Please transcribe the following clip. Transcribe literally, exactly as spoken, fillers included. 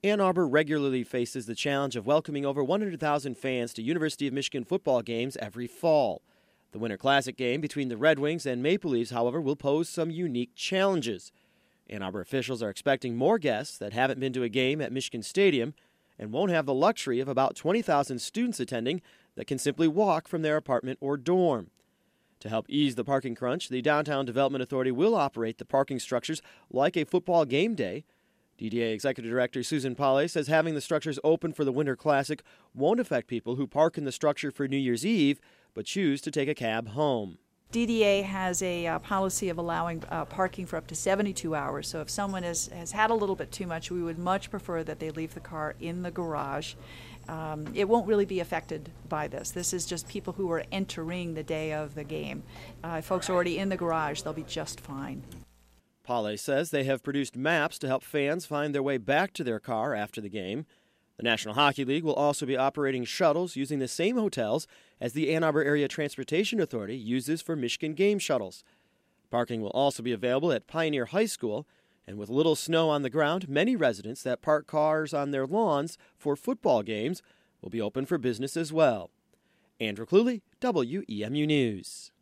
Ann Arbor regularly faces the challenge of welcoming over one hundred thousand fans to University of Michigan football games every fall. The Winter Classic game between the Red Wings and Maple Leafs, however, will pose some unique challenges. Ann Arbor officials are expecting more guests that haven't been to a game at Michigan Stadium and won't have the luxury of about twenty thousand students attending that can simply walk from their apartment or dorm. To help ease the parking crunch, the Downtown Development Authority will operate the parking structures like a football game day. D D A Executive Director Susan Polley says having the structures open for the Winter Classic won't affect people who park in the structure for New Year's Eve but choose to take a cab home. D D A has a uh, policy of allowing uh, parking for up to seventy-two hours, so if someone has, has had a little bit too much, we would much prefer that they leave the car in the garage. Um, it won't really be affected by this. This is just people who are entering the day of the game. Uh, if folks are already in the garage, they'll be just fine. Polley says they have produced maps to help fans find their way back to their car after the game. The National Hockey League will also be operating shuttles using the same hotels as the Ann Arbor Area Transportation Authority uses for Michigan game shuttles. Parking will also be available at Pioneer High School, and with little snow on the ground, many residents that park cars on their lawns for football games will be open for business as well. Andrew Cluley, W E M U News.